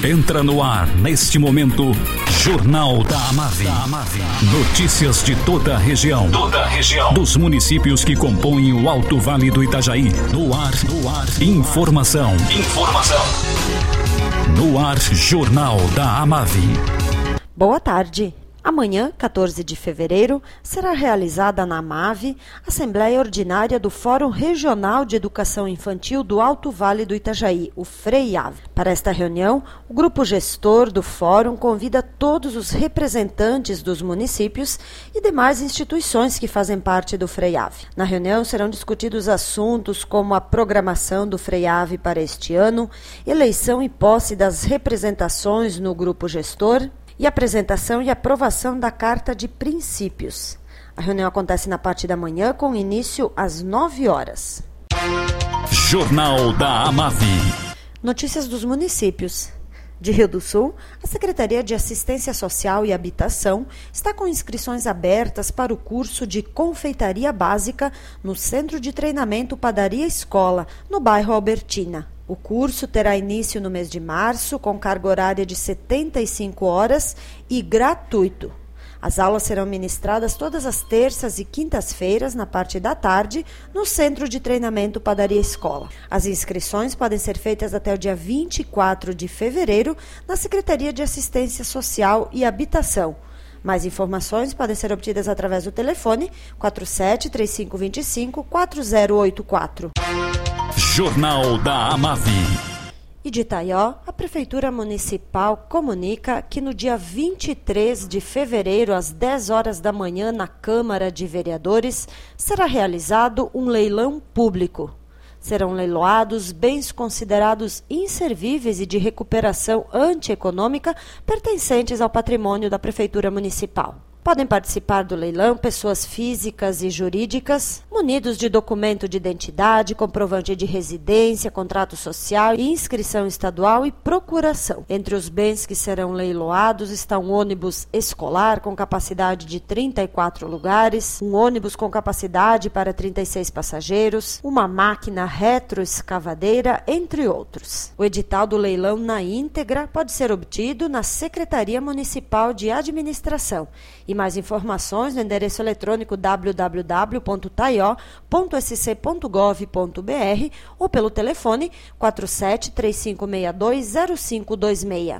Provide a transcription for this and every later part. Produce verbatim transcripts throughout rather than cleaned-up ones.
Entra no ar, neste momento, Jornal da Amave. Notícias de toda a região. Toda a região. Dos municípios que compõem o Alto Vale do Itajaí. No ar, no ar. Informação. Informação. No ar, Jornal da Amave. Boa tarde. Amanhã, quatorze de fevereiro, será realizada na Amave a Assembleia Ordinária do Fórum Regional de Educação Infantil do Alto Vale do Itajaí, o FREIAV. Para esta reunião, o grupo gestor do Fórum convida todos os representantes dos municípios e demais instituições que fazem parte do FREIAV. Na reunião serão discutidos assuntos como a programação do FREIAV para este ano, eleição e posse das representações no grupo gestor, e apresentação e aprovação da Carta de Princípios. A reunião acontece na parte da manhã, com início às nove horas. Jornal da Amave. Notícias dos municípios. De Rio do Sul, a Secretaria de Assistência Social e Habitação está com inscrições abertas para o curso de Confeitaria Básica no Centro de Treinamento Padaria Escola, no bairro Albertina. O curso terá início no mês de março, com carga horária de setenta e cinco horas e gratuito. As aulas serão ministradas todas as terças e quintas-feiras, na parte da tarde, no Centro de Treinamento Padaria Escola. As inscrições podem ser feitas até o dia vinte e quatro de fevereiro na Secretaria de Assistência Social e Habitação. Mais informações podem ser obtidas através do telefone quatro sete três cinco dois cinco quatro zero oito quatro. Jornal da Amave. E de Itaió, a Prefeitura Municipal comunica que no dia vinte e três de fevereiro, às dez horas da manhã, na Câmara de Vereadores, será realizado um leilão público. Serão leiloados bens considerados inservíveis e de recuperação antieconômica pertencentes ao patrimônio da Prefeitura Municipal. Podem participar do leilão pessoas físicas e jurídicas, munidos de documento de identidade, comprovante de residência, contrato social, inscrição estadual e procuração. Entre os bens que serão leiloados está um ônibus escolar com capacidade de trinta e quatro lugares, um ônibus com capacidade para trinta e seis passageiros, uma máquina retroescavadeira, entre outros. O edital do leilão na íntegra pode ser obtido na Secretaria Municipal de Administração. E mais informações no endereço eletrônico w w w ponto taió ponto s c ponto gov ponto b r ou pelo telefone quatro sete três cinco seis dois zero cinco dois seis.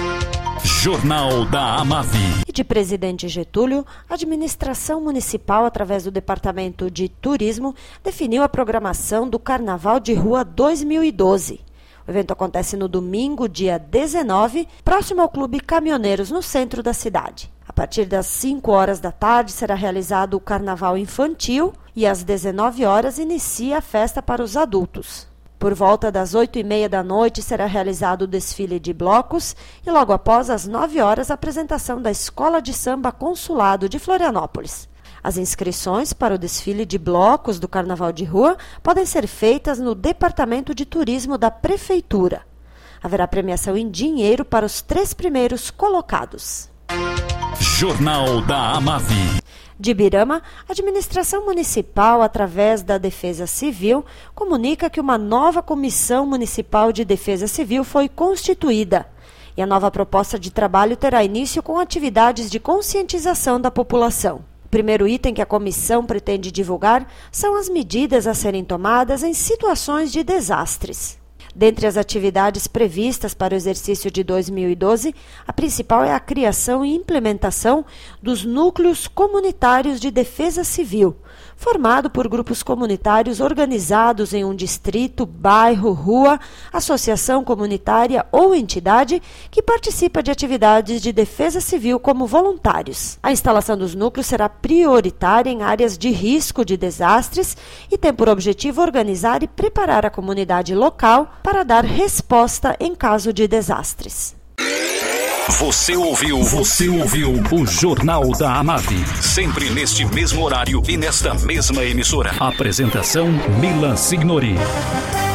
Jornal da Amave. E de Presidente Getúlio, a administração municipal, através do Departamento de Turismo, definiu a programação do Carnaval de Rua dois mil e doze. O evento acontece no domingo, dia dezenove, próximo ao Clube Caminhoneiros, no centro da cidade. A partir das cinco horas da tarde será realizado o Carnaval Infantil e às dezenove horas inicia a festa para os adultos. Por volta das oito e meia da noite será realizado o desfile de blocos e logo após, às nove horas, a apresentação da Escola de Samba Consulado de Florianópolis. As inscrições para o desfile de blocos do Carnaval de Rua podem ser feitas no Departamento de Turismo da Prefeitura. Haverá premiação em dinheiro para os três primeiros colocados. Jornal da Amave. De Ibirama, a administração municipal, através da Defesa Civil, comunica que uma nova Comissão Municipal de Defesa Civil foi constituída. E a nova proposta de trabalho terá início com atividades de conscientização da população. O primeiro item que a comissão pretende divulgar são as medidas a serem tomadas em situações de desastres. Dentre as atividades previstas para o exercício de dois mil e doze, a principal é a criação e implementação dos núcleos comunitários de defesa civil, formado por grupos comunitários organizados em um distrito, bairro, rua, associação comunitária ou entidade que participa de atividades de defesa civil como voluntários. A instalação dos núcleos será prioritária em áreas de risco de desastres e tem por objetivo organizar e preparar a comunidade local para dar resposta em caso de desastres. Você ouviu, você ouviu o Jornal da Amave. Sempre neste mesmo horário e nesta mesma emissora. Apresentação Milan Signori.